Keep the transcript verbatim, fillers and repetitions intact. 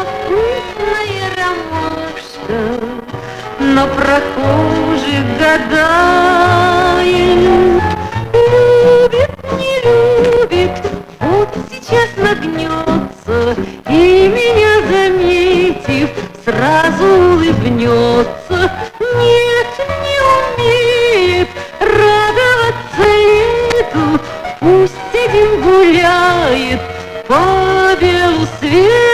вкусная ромашка, но прохожих гадает. Любит, не любит, вот сейчас нагнется, и меня заметив, сразу улыбнется. Нет, не умеет радоваться лету, пусть один гуляет по белу свету.